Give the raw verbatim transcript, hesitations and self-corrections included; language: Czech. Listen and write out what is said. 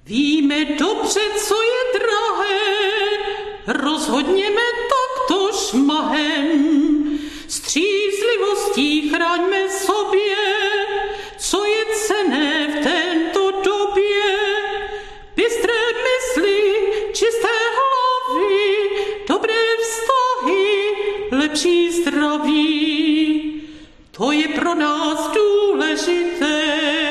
Víme dobře, co je drahé, rozhodněme takto šmahem. Střízlivostí chraňme sobě, co je cenné v této době. Bystré mysli, čisté hlavy, dobré vztahy, lepší zdraví. To je pro nás důležité.